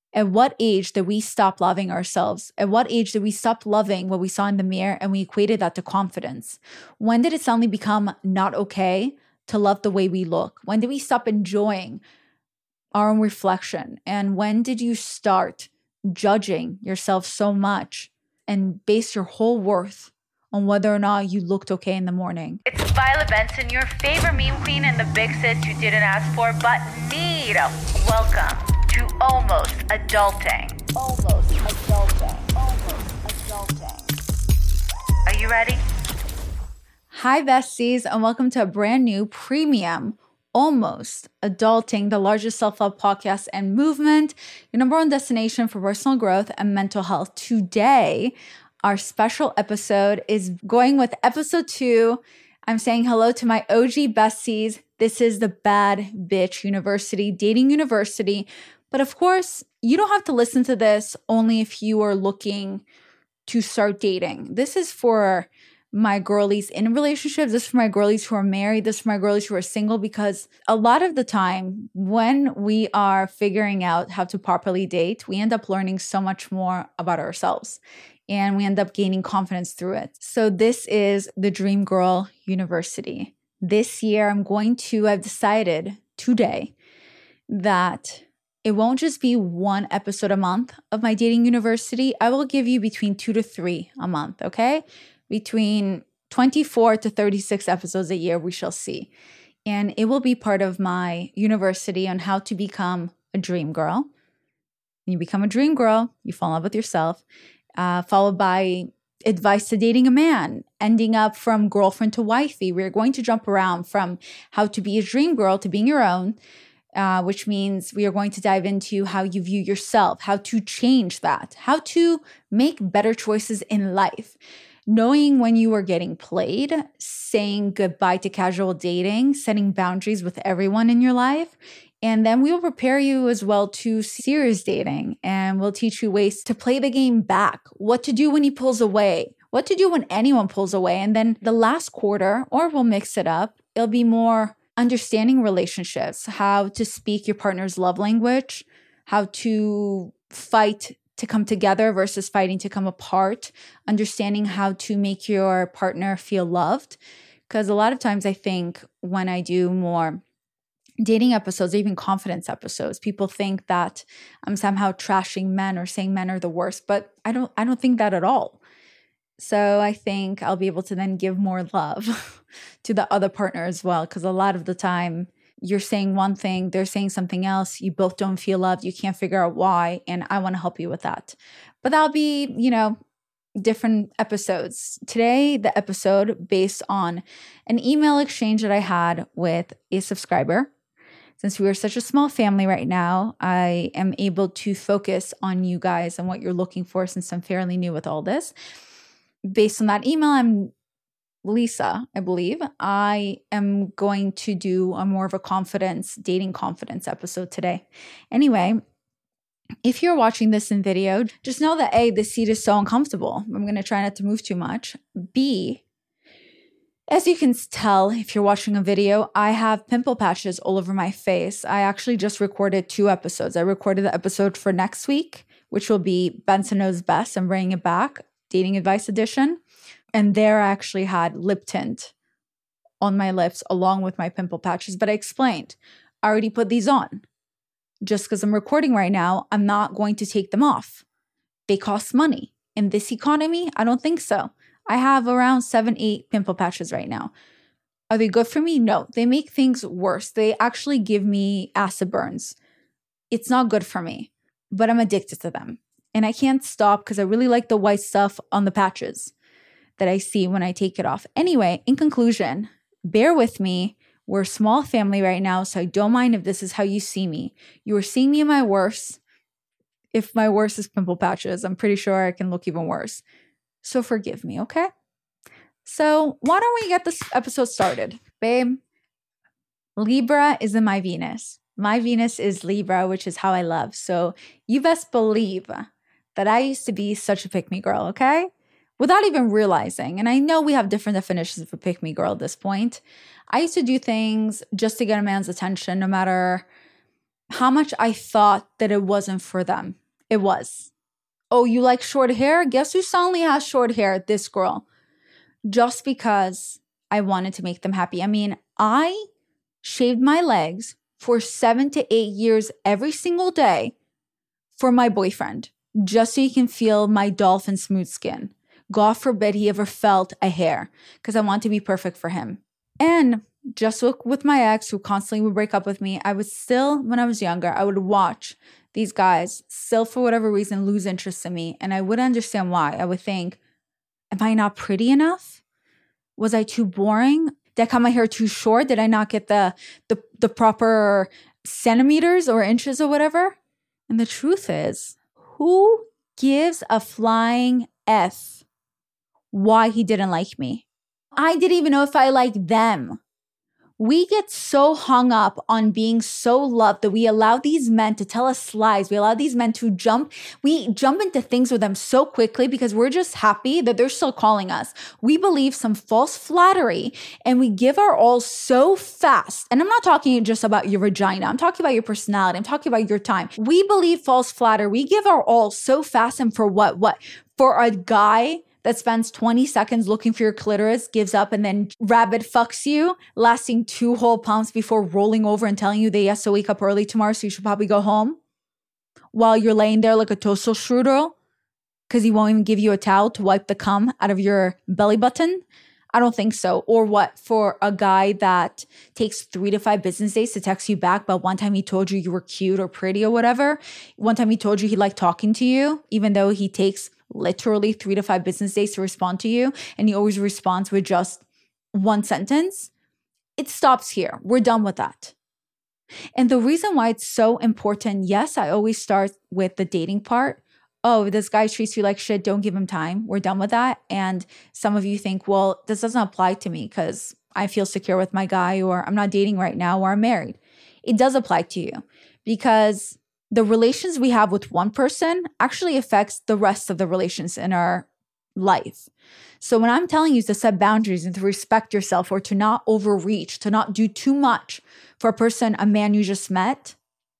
At what age did we stop loving ourselves? At what age did we stop loving what we saw in the mirror and we equated that to confidence? When did it suddenly become not okay to love the way we look? When did we stop enjoying our own reflection? And when did you start judging yourself so much and base your whole worth on whether or not you looked okay in the morning? It's Violet Benson, your favorite meme queen and the big sis you didn't ask for but need. Welcome to Almost Adulting. Almost Adulting. Almost Adulting. Are you ready? Hi, besties, and welcome to a brand new premium Almost Adulting, the largest self-help podcast and movement, your number one destination for personal growth and mental health. Today, our special episode is going with episode 2. I'm saying hello to my OG besties. This is the Bad Bitch University, Dating University. But of course, you don't have to listen to this only if you are looking to start dating. This is for my girlies in relationships. This is for my girlies who are married. This is for my girlies who are single, because a lot of the time when we are figuring out how to properly date, we end up learning so much more about ourselves and we end up gaining confidence through it. So this is the Dream Girl University. This year, I've decided today that it won't just be one episode a month of my dating university. I will give you between 2 to 3 a month, okay? Between 24 to 36 episodes a year, we shall see. And it will be part of my university on how to become a dream girl. When you become a dream girl, you fall in love with yourself, followed by advice to dating a man, ending up from girlfriend to wifey. We're going to jump around from how to be a dream girl to being your own, which means we are going to dive into how you view yourself, how to change that, how to make better choices in life. Knowing when you are getting played, saying goodbye to casual dating, setting boundaries with everyone in your life. And then we will prepare you as well to serious dating, and we'll teach you ways to play the game back, what to do when he pulls away, what to do when anyone pulls away. And then the last quarter, or we'll mix it up, it'll be more understanding relationships, how to speak your partner's love language, how to fight to come together versus fighting to come apart, understanding how to make your partner feel loved. Because a lot of times I think when I do more dating episodes, or even confidence episodes, people think that I'm somehow trashing men or saying men are the worst, but I don't think that at all. So I think I'll be able to then give more love to the other partner as well, because a lot of the time you're saying one thing, they're saying something else, you both don't feel loved, you can't figure out why, and I want to help you with that. But that'll be, different episodes. Today, the episode based on an email exchange that I had with a subscriber. Since we are such a small family right now, I am able to focus on you guys and what you're looking for, since I'm fairly new with all this. Based on that email, I'm Lisa, I believe. I am going to do a more of a dating confidence episode today. Anyway, if you're watching this in video, just know that A, the seat is so uncomfortable. I'm going to try not to move too much. B, as you can tell, if you're watching a video, I have pimple patches all over my face. I actually just recorded 2 episodes. I recorded the episode for next week, which will be Benson Knows Best. I'm bringing it back, Dating Advice Edition. And there I actually had lip tint on my lips along with my pimple patches. But I explained, I already put these on. Just because I'm recording right now, I'm not going to take them off. They cost money. In this economy, I don't think so. I have around 7-8 pimple patches right now. Are they good for me? No. They make things worse. They actually give me acid burns. It's not good for me, but I'm addicted to them. And I can't stop because I really like the white stuff on the patches that I see when I take it off. Anyway, in conclusion, bear with me. We're a small family right now, so I don't mind if this is how you see me. You are seeing me in my worst. If my worst is pimple patches, I'm pretty sure I can look even worse. So forgive me, okay? So why don't we get this episode started? Babe, Libra is in my Venus. My Venus is Libra, which is how I love. So you best believe that I used to be such a pick-me girl, okay? Without even realizing. And I know we have different definitions of a pick-me girl at this point. I used to do things just to get a man's attention, no matter how much I thought that it wasn't for them. It was. Oh, you like short hair? Guess who suddenly has short hair? This girl. Just because I wanted to make them happy. I mean, I shaved my legs for 7 to 8 years every single day for my boyfriend, just so he can feel my dolphin smooth skin. God forbid he ever felt a hair, because I want to be perfect for him. And just with my ex, who constantly would break up with me, I would still, when I was younger, I would watch these guys still, for whatever reason, lose interest in me. And I wouldn't understand why. I would think, am I not pretty enough? Was I too boring? Did I cut my hair too short? Did I not get the proper centimeters or inches or whatever? And the truth is, who gives a flying F why he didn't like me? I didn't even know if I liked them. We get so hung up on being so loved that we allow these men to tell us lies. We allow these men to jump into things with them so quickly because we're just happy that they're still calling us. We believe some false flattery and we give our all so fast. And I'm not talking just about your vagina. I'm talking about your personality. I'm talking about your time. We believe false flattery. We give our all so fast, and for what? For a guy that spends 20 seconds looking for your clitoris, gives up, and then rabbit fucks you, lasting 2 whole pumps before rolling over and telling you that he has to wake up early tomorrow, so you should probably go home, while you're laying there like a toaster strudel because he won't even give you a towel to wipe the cum out of your belly button? I don't think so. Or what, for a guy that takes 3 to 5 business days to text you back, but one time he told you were cute or pretty or whatever. One time he told you he liked talking to you, even though he takes literally 3 to 5 business days to respond to you, and he always responds with just 1 sentence. It stops here. We're done with that. And the reason why it's so important, yes, I always start with the dating part. Oh, this guy treats you like shit, don't give him time. We're done with that. And some of you think, well, this doesn't apply to me because I feel secure with my guy, or I'm not dating right now, or I'm married. It does apply to you, because the relations we have with one person actually affects the rest of the relations in our life. So when I'm telling you to set boundaries and to respect yourself, or to not overreach, to not do too much for a man you just met,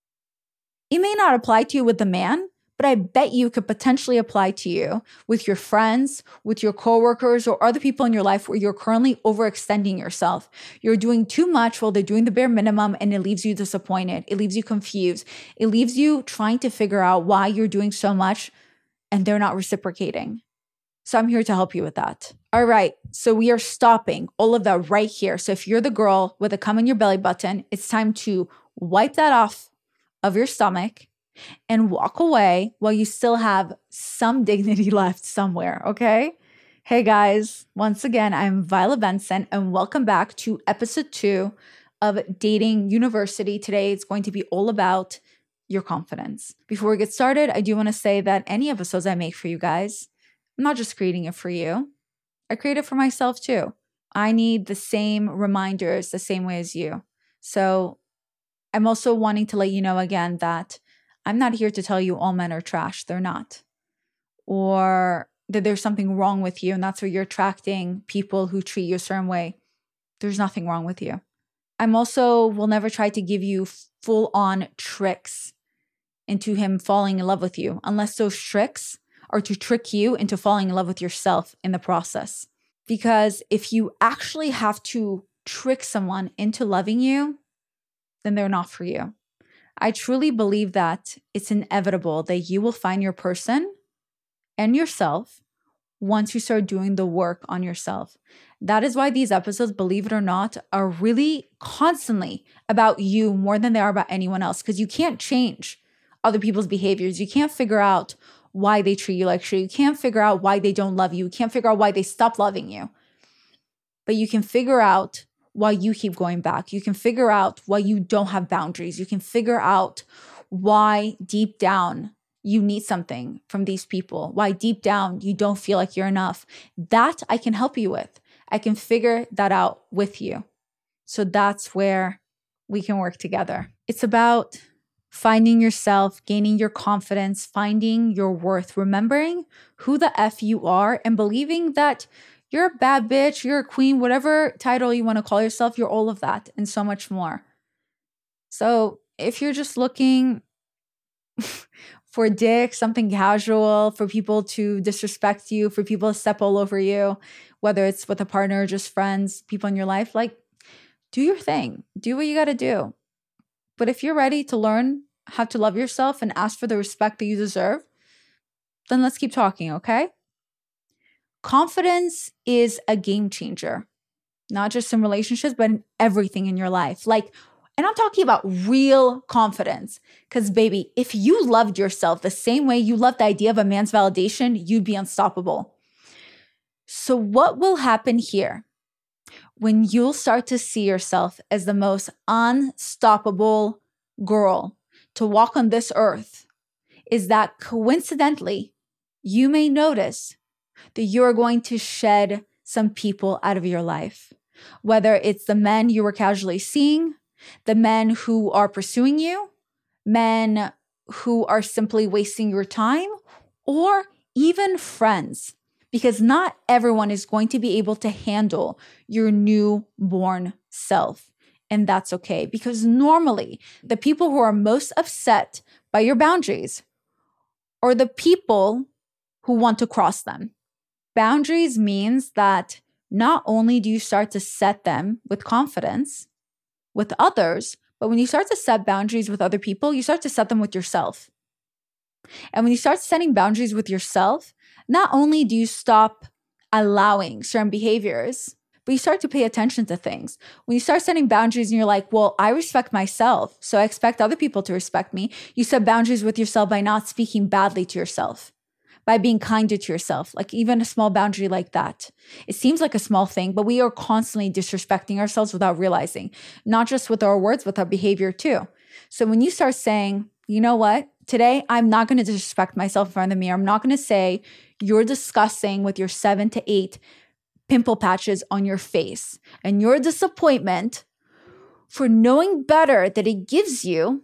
it may not apply to you with the man, but I bet you could potentially apply to you with your friends, with your coworkers, or other people in your life where you're currently overextending yourself. You're doing too much while they're doing the bare minimum, and it leaves you disappointed. It leaves you confused. It leaves you trying to figure out why you're doing so much and they're not reciprocating. So I'm here to help you with that. All right, so we are stopping all of that right here. So if you're the girl with a cum in your belly button, it's time to wipe that off of your stomach and walk away while you still have some dignity left somewhere, okay? Hey guys, once again, I'm Violet Benson, and welcome back to episode 2 of Dating University. Today, it's going to be all about your confidence. Before we get started, I do want to say that any episodes I make for you guys, I'm not just creating it for you. I create it for myself too. I need the same reminders the same way as you. So I'm also wanting to let you know again that I'm not here to tell you all men are trash. They're not. Or that there's something wrong with you and that's why you're attracting people who treat you a certain way. There's nothing wrong with you. I'm also will never try to give you full-on tricks into him falling in love with you, unless those tricks are to trick you into falling in love with yourself in the process. Because if you actually have to trick someone into loving you, then they're not for you. I truly believe that it's inevitable that you will find your person and yourself once you start doing the work on yourself. That is why these episodes, believe it or not, are really constantly about you more than they are about anyone else, because you can't change other people's behaviors. You can't figure out why they treat you like shit. You can't figure out why they don't love you. You can't figure out why they stop loving you. But you can figure out why you keep going back. You can figure out why you don't have boundaries. You can figure out why deep down you need something from these people, why deep down you don't feel like you're enough. That I can help you with. I can figure that out with you. So that's where we can work together. It's about finding yourself, gaining your confidence, finding your worth, remembering who the F you are, and believing that you're a bad bitch, you're a queen, whatever title you want to call yourself, you're all of that and so much more. So if you're just looking for dick, something casual, for people to disrespect you, for people to step all over you, whether it's with a partner or just friends, people in your life, like, do your thing. Do what you got to do. But if you're ready to learn how to love yourself and ask for the respect that you deserve, then let's keep talking, okay? Confidence is a game changer, not just in relationships, but in everything in your life. And I'm talking about real confidence. Because, baby, if you loved yourself the same way you love the idea of a man's validation, you'd be unstoppable. So what will happen here when you'll start to see yourself as the most unstoppable girl to walk on this earth is that coincidentally, you may notice that you're going to shed some people out of your life. Whether it's the men you were casually seeing, the men who are pursuing you, men who are simply wasting your time, or even friends. Because not everyone is going to be able to handle your newborn self. And that's okay. Because normally, the people who are most upset by your boundaries are the people who want to cross them. Boundaries means that not only do you start to set them with confidence with others, but when you start to set boundaries with other people, you start to set them with yourself. And when you start setting boundaries with yourself, not only do you stop allowing certain behaviors, but you start to pay attention to things. When you start setting boundaries and you're like, well, I respect myself, so I expect other people to respect me. You set boundaries with yourself by not speaking badly to yourself, by being kinder to yourself, like even a small boundary like that. It seems like a small thing, but we are constantly disrespecting ourselves without realizing, not just with our words, with our behavior too. So when you start saying, you know what, today I'm not going to disrespect myself in front of the mirror. I'm not going to say you're disgusting with your 7 to 8 pimple patches on your face and your disappointment for knowing better that it gives you,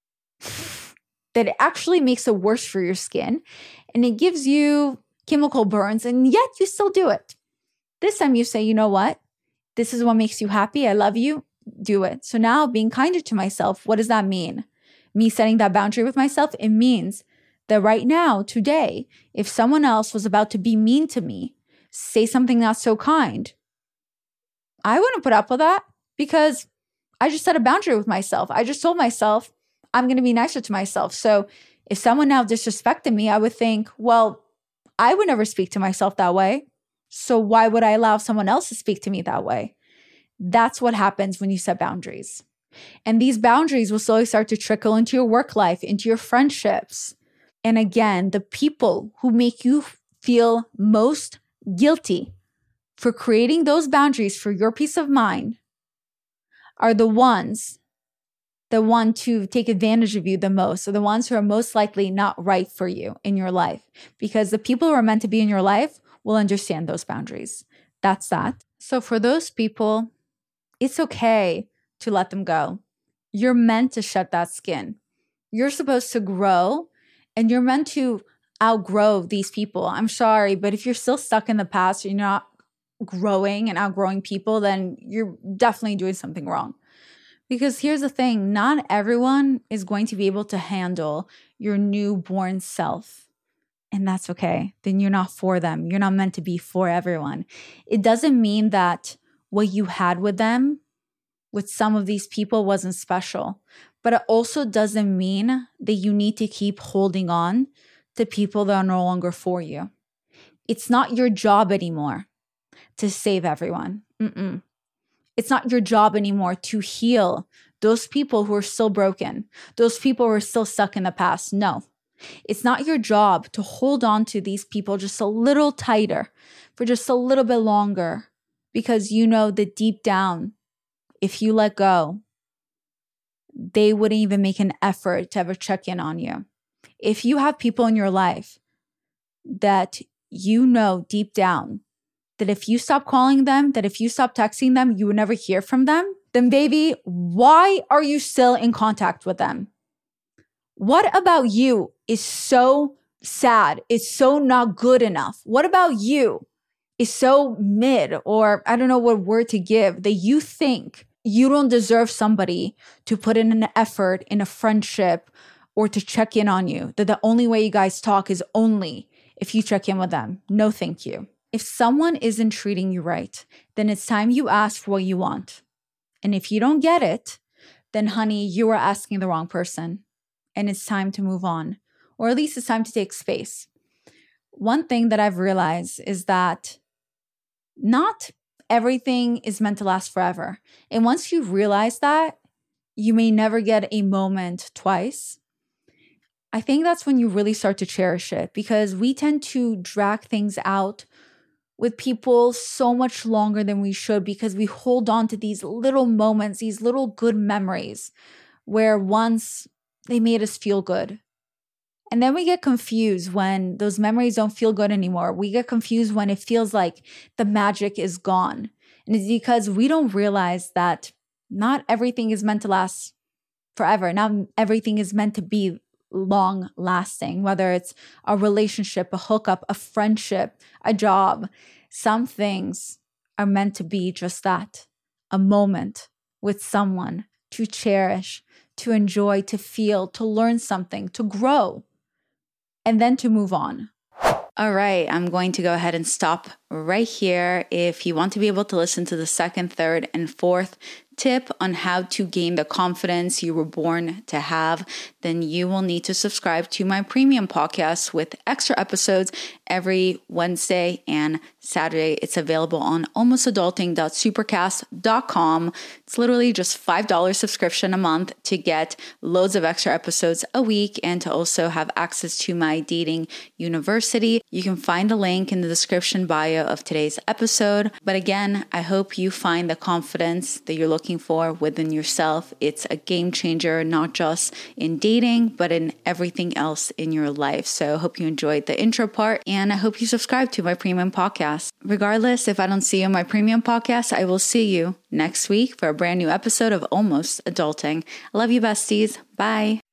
that it actually makes it worse for your skin. And it gives you chemical burns, and yet you still do it. This time you say, you know what? This is what makes you happy. I love you. Do it. So now being kinder to myself, what does that mean? Me setting that boundary with myself, it means that right now, today, if someone else was about to be mean to me, say something not so kind, I wouldn't put up with that because I just set a boundary with myself. I just told myself I'm going to be nicer to myself. So if someone now disrespected me, I would think, well, I would never speak to myself that way. So why would I allow someone else to speak to me that way? That's what happens when you set boundaries. And these boundaries will slowly start to trickle into your work life, into your friendships. And again, the people who make you feel most guilty for creating those boundaries for your peace of mind are the ones that want to take advantage of you the most, or the ones who are most likely not right for you in your life. Because the people who are meant to be in your life will understand those boundaries. That's that. So for those people, it's okay to let them go. You're meant to shed that skin. You're supposed to grow, and you're meant to outgrow these people. I'm sorry, but if you're still stuck in the past, or you're not growing and outgrowing people, then you're definitely doing something wrong. Because here's the thing, not everyone is going to be able to handle your newborn self. And that's okay. Then you're not for them. You're not meant to be for everyone. It doesn't mean that what you had with them, with some of these people, wasn't special. But it also doesn't mean that you need to keep holding on to people that are no longer for you. It's not your job anymore to save everyone. It's not your job anymore to heal those people who are still broken, those people who are still stuck in the past. No, it's not your job to hold on to these people just a little tighter for just a little bit longer, because you know that deep down, if you let go, they wouldn't even make an effort to ever check in on you. If you have people in your life that you know deep down that if you stop calling them, that if you stop texting them, you would never hear from them, then baby, why are you still in contact with them? What about you is so sad, is so not good enough? What about you is so mid, or I don't know what word to give, that you think You don't deserve somebody to put in an effort in a friendship or to check in on you. That the only way you guys talk is only if you check in with them. No, thank you. If someone isn't treating you right, then it's time you ask for what you want. And if you don't get it, then honey, you are asking the wrong person. And it's time to move on. Or at least it's time to take space. One thing that I've realized is that not everything is meant to last forever. And once you realize that, you may never get a moment twice. I think that's when you really start to cherish it, because we tend to drag things out with people so much longer than we should because we hold on to these little moments, these little good memories where once they made us feel good. And then we get confused when those memories don't feel good anymore. We get confused when it feels like the magic is gone. And it's because we don't realize that not everything is meant to last forever. Not everything is meant to be long lasting, whether it's a relationship, a hookup, a friendship, a job. Some things are meant to be just that, a moment with someone to cherish, to enjoy, to feel, to learn something, to grow, and then to move on. All right, I'm going to go ahead and stop right here. If you want to be able to listen to the second, third, and fourth tip on how to gain the confidence you were born to have, then you will need to subscribe to my premium podcast with extra episodes every Wednesday and Saturday. It's available on almostadulting.supercast.com. It's literally just $5 subscription a month to get loads of extra episodes a week and to also have access to my dating university. You can find the link in the description bio of today's episode. But again, I hope you find the confidence that you're looking for within yourself. It's a game changer, not just in dating, but in everything else in your life. So I hope you enjoyed the intro part, and I hope you subscribe to my premium podcast. Regardless, if I don't see you in my premium podcast, I will see you next week for a brand new episode of Almost Adulting. I love you, besties. Bye.